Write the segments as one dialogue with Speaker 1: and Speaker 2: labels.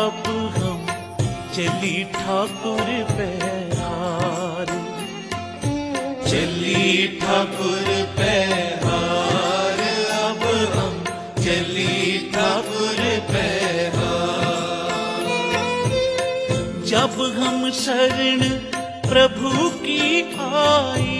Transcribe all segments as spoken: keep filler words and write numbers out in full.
Speaker 1: अब हम चली ठाकुर पैहार,
Speaker 2: चली ठाकुर पैहार, अब हम चली ठाकुर पैहार।
Speaker 1: जब हम शरण प्रभु की आई,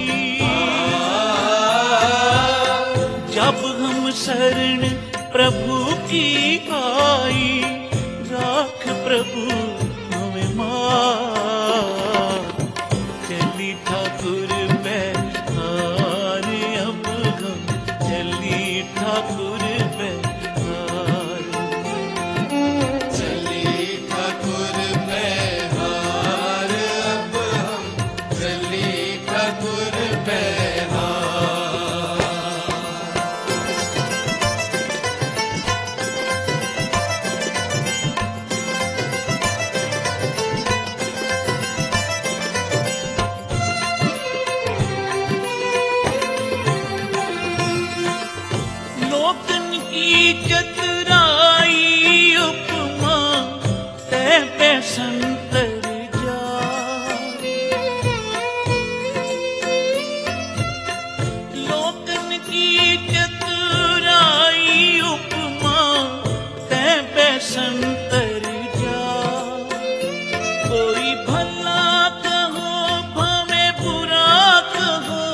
Speaker 1: जब हम शरण प्रभु की आई, राख प्रभु हमें मार। चली ठाकुर पैहार, अब हम चली ठाकुर पैहार,
Speaker 2: चली ठाकुर पैहार, अब हम चली ठाकुर पैहार।
Speaker 1: लोकन की चतुराई उपमा तै पे संतर जा। लोकन की चतुराई उपमा तै पे संतर जा। कोई भला कहो भवे बुरा कहो,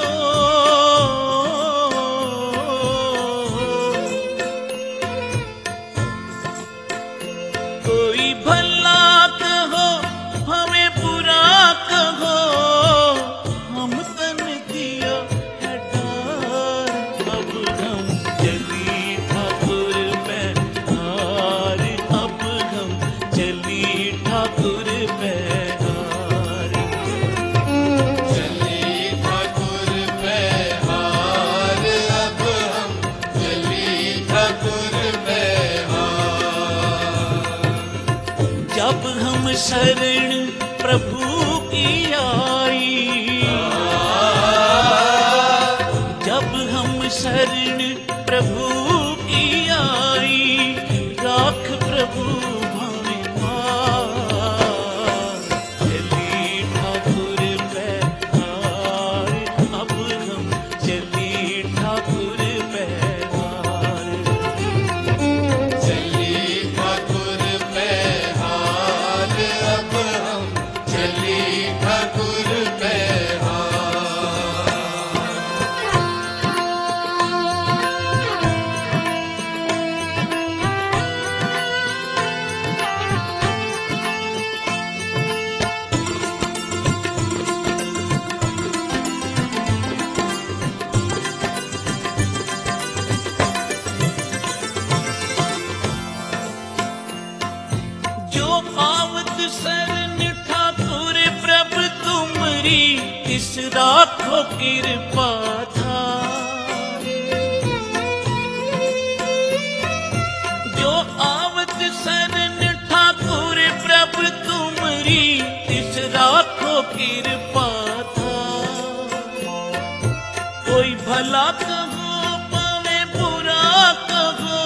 Speaker 1: कोई भला कहो हमें बुरा कहो, हम तन दिया है डार। अब हम चली ठाकुर पैहार, अब हम चली ठाकुर पैहार,
Speaker 2: चली ठाकुर पैहार, अब हम चली ठाकुर पैहार।
Speaker 1: जब हम शरण प्रभु की आई, जब हम शरण प्रभु की आई, राख प्रभु हमें मार। चली ठाकुर पैहार, अब हम चली ठाकुर पैहार,
Speaker 2: चली ठाकुर पैहार, अब हम चली ठाकुर पैहार।
Speaker 1: जो आवत शरण ठाकुर प्रभु तुमरी, इस राखो कृपा धार। जो आवत शरण ठाकुर प्रभु तुमरी, इस राखो कृपा धार। कोई भला कहो पावे बुरा कहो,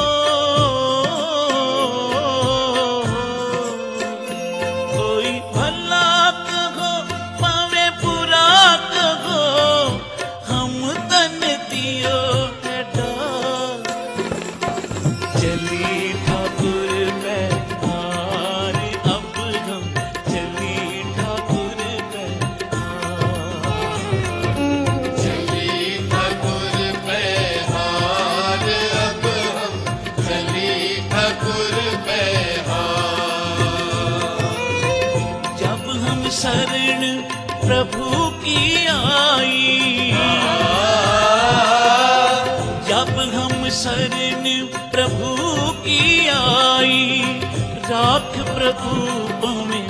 Speaker 1: कोई भला कहो पावे बुरा कहो, हम तन दियो है डार। चली ठाकुर पैहार, अब हम चली ठाकुर पैहार,
Speaker 2: चली ठाकुर पैहार, अब हम चली ठाकुर पैहार।
Speaker 1: जब हम शरण प्रभु की आई, जब हम शरण प्रभु की आई, राख प्रभु हमें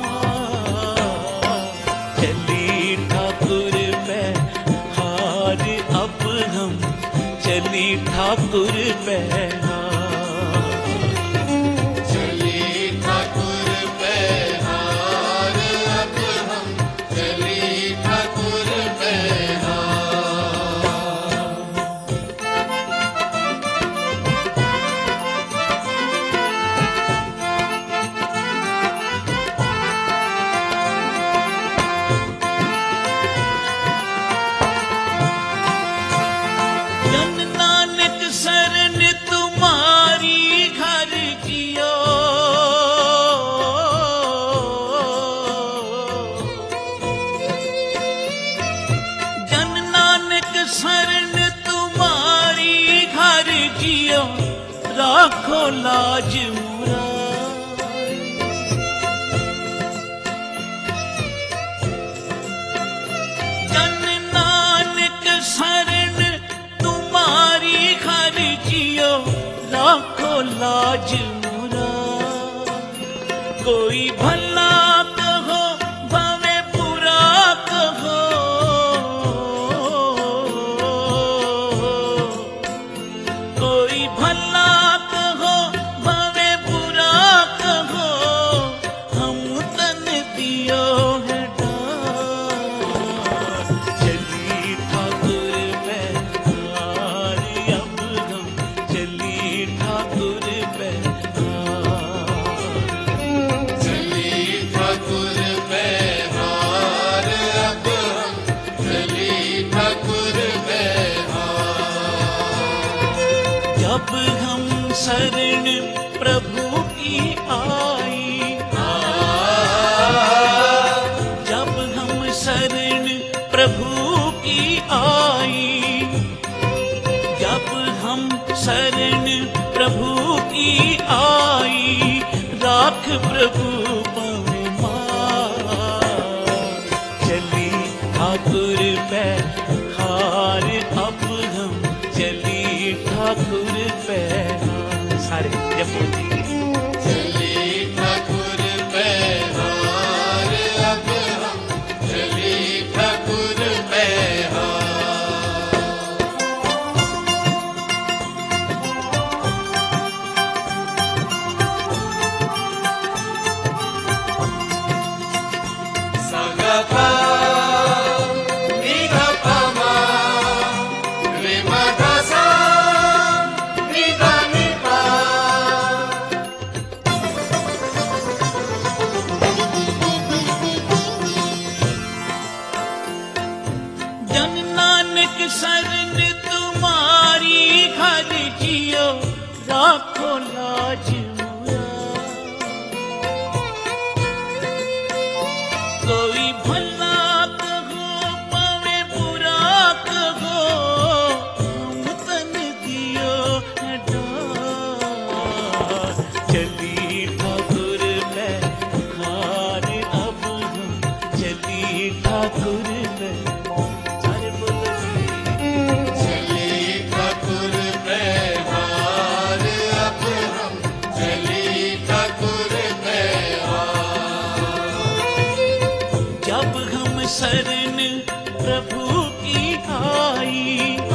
Speaker 1: मार। चली ठाकुर पैहार, अब हम चली ठाकुर पैहार,
Speaker 2: चली ठाकुर पैहार, अब हम चली ठाकुर पैहार।
Speaker 1: लाज मुरारी। जन नानक शरण तुम्हारी हर जियो राखो लाज मुरारी। कोई भला कहो भावे बुरा कहो, कोई भला कहो भावे बुरा कहो, हम तन दियो है डार। चली ठाकुर बैहार अब हम, चली ठाकुर बैहार।
Speaker 2: चली ठाकुर बैहार अब हम, चली ठाकुर बैहार।
Speaker 1: जब हम शरण प्रभु की आई, जब हम शरण प्रभु की आई, जब हम शरण प्रभु की आई, राख प्रभु पावे मार। चली ठाकुर बैहार अब हम, चली ठाकुर बैहार। सारे जब
Speaker 2: चली ठाकुर बैहार अब हम, चली ठाकुर बैहार। सगपा निधपमा रिमधसा निधनिपा।
Speaker 1: जन नानक शरण तुम्हारी हर जियो राखो लाज मुरारी। कोई भला कहो पावे बुरा कहो, हम तन दियो है डार। चली ठाकुर बैहार अब हम, चली ठाकुर बैहार।
Speaker 2: चली ठाकुर बैहार अब हम, चली ठाकुर बैहार।
Speaker 1: जब हम शरण प्रभु की आई,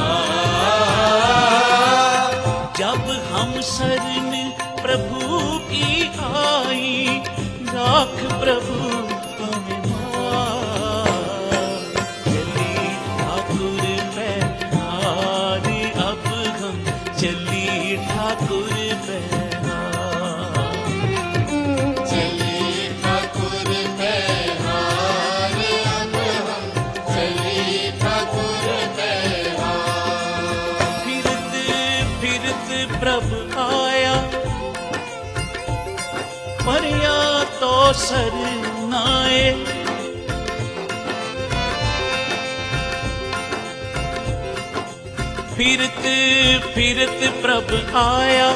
Speaker 1: जब हम शरण प्रभु की आई, राख प्रभु पावे मार। चली ठाकुर बैहार अब हम, चली ठाकुर बैहार।
Speaker 2: चली ठाकुर बैहार अब हम, चली ठाकुर बैहार।
Speaker 1: फिरत फिरत प्रभु आया, परया तो सरनाए। फिरत फिरत प्रभु आया,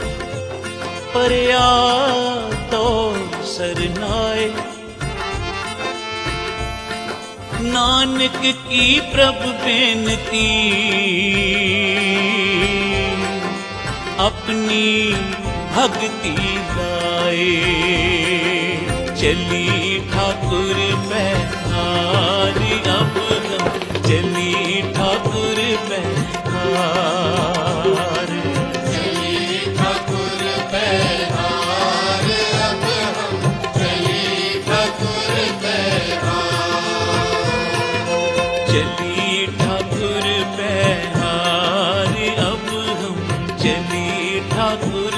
Speaker 1: परया तो सरनाए। नानक की प्रभु बेनती, अपनी भक्ति लाए। चली ठाकुर बैहार अब हम, चली ठाकुर बैहार।
Speaker 2: चली ठाकुर बैहार अब हम, चली ठाकुर बैहार।
Speaker 1: चली ठाकुर बैहार अब हम, चली ठाकुर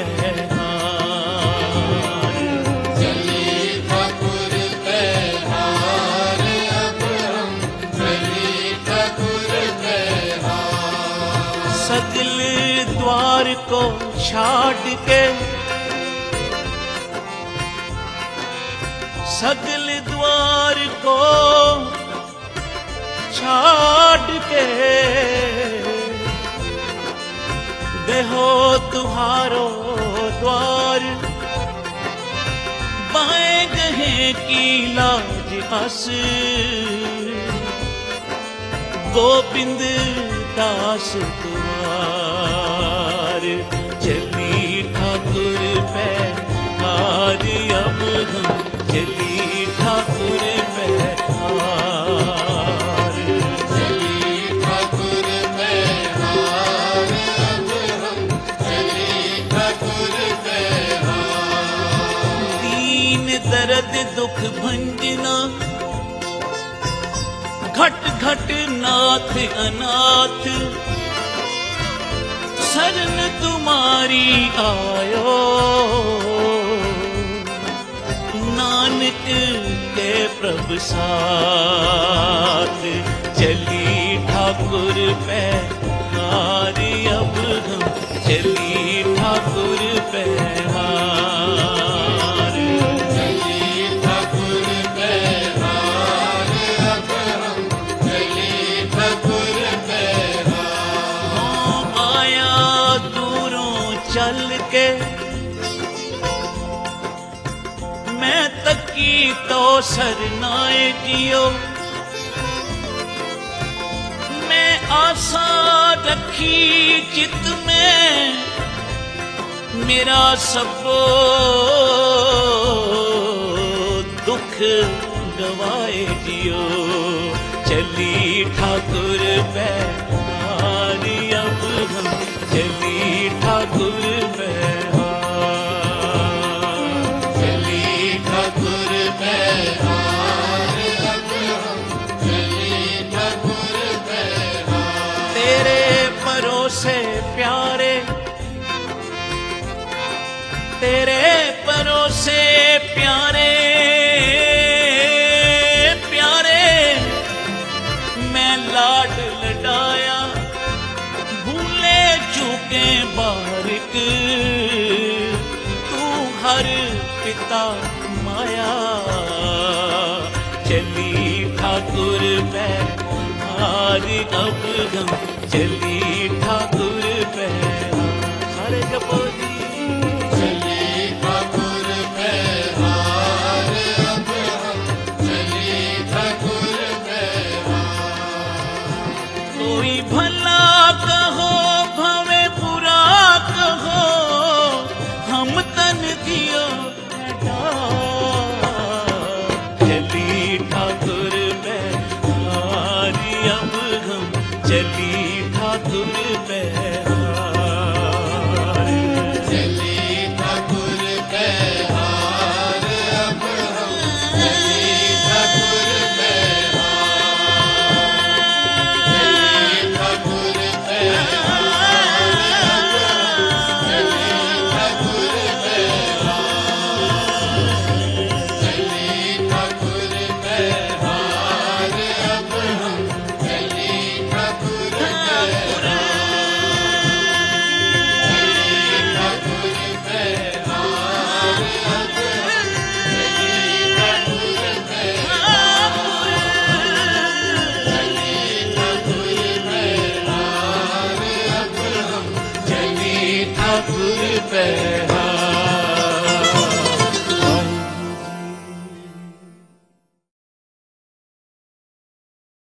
Speaker 1: बैहार।
Speaker 2: चली ठाकुर बैहार अब हम, चली ठाकुर बैहार।
Speaker 1: सगल द्वार को छाड़ के, सगल द्वार को छाड़ के, देहो तुम्हारो द्वार, बाएं गहे की लाज अस, गोविंद दास द्वार। चली ठाकुर पे हार अब हम, चली ठाकुर पे हार।
Speaker 2: चली ठाकुर पे हार अब हम, चली ठाकुर पे हार।
Speaker 1: दीन दर्द दुख भंजना, घट घट नाथ अनाथ, शरण तुम्हारी आयो। नानक के प्रभु साथ, चली ठाकुर पे हार अब हम, चली ठाकुर पे हार।
Speaker 2: चली ठाकुर पे हार अब हम, चली ठाकुर पे हार।
Speaker 1: आया दूरों चल के, मैं तकी तो सरनाए जियो। मैं आशा रखी चित में, मेरा सब दुख गवाए जियो। चली ठाकुर पे हार अब हम, चली ठाकुर पे हार।
Speaker 2: चली ठाकुर पे हार अब हम, चली ठाकुर पे हार।
Speaker 1: तेरे भरोसे प्यारे, तेरे भरोसे प्यारे प्यारे, मैं लाड लडाया, भूले चूके बारिक, तू हर पिता माया। चली ठाकुर पे हार अब हम, चली ठाकुर पे हार। सारे जपो जी।
Speaker 2: चली ठाकुर पे हार अब हम, चली ठाकुर पे हार।
Speaker 1: कोई भला कहो भवे बुरा कहो, हम तन दियो चली ठाकुर पे हार अब हम, चली ठाकुर पे हार।
Speaker 2: चली ठाकुर पे हार अब हम, चली ठाकुर पे हार। चली ठाकुर पे हार अब हम, चली ठाकुर पे हार। चली ठाकुर पे हार अब हम, चली ठाकुर पे हार।
Speaker 1: ठाकुर पे